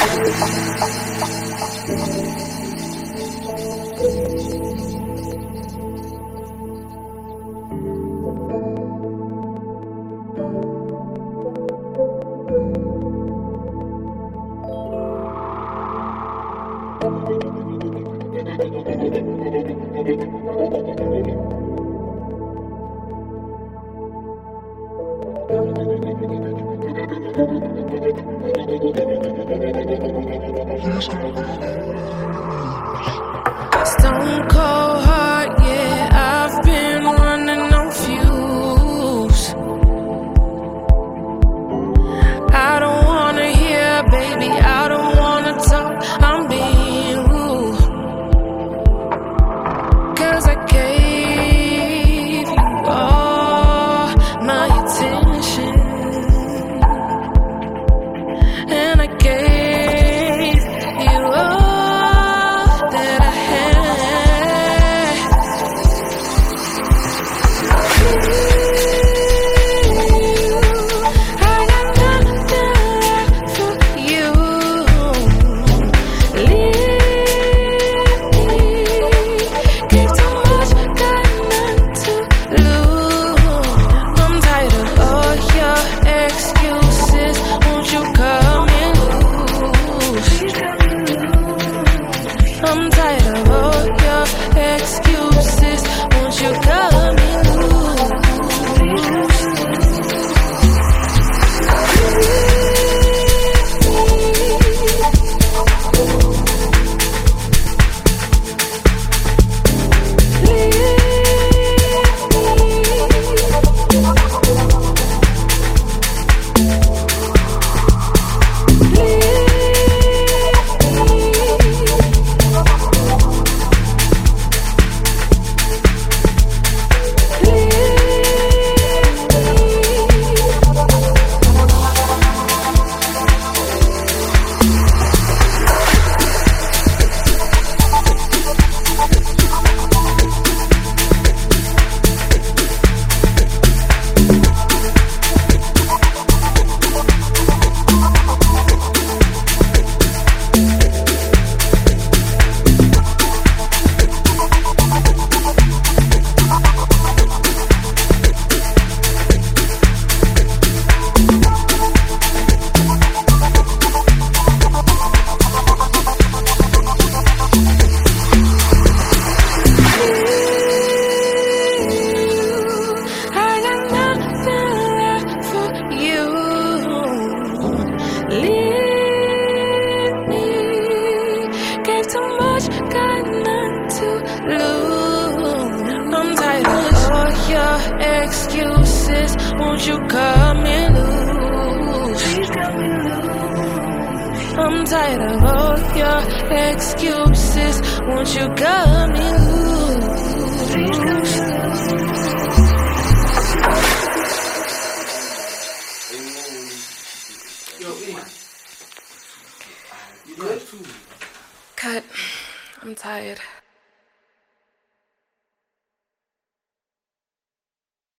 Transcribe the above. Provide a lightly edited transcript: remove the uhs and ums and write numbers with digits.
Stone cold heart, yeah, I've been running on fumes. I don't wanna hear, baby, I don't wanna talk, I'm being rude. 'Cause I gave you all my attention, and I gave you all that I had. I got nothing left for you. Leave me, gave too much, got none to lose. I'm tired of all your excuses, won't you come and lose? I'm tired of all your excuses, won't you come and lose? Leave me, gave too much, got none to lose. I'm tired of all your excuses, won't you come and lose? I'm tired of all your excuses, won't you come and lose? Cut. I'm tired.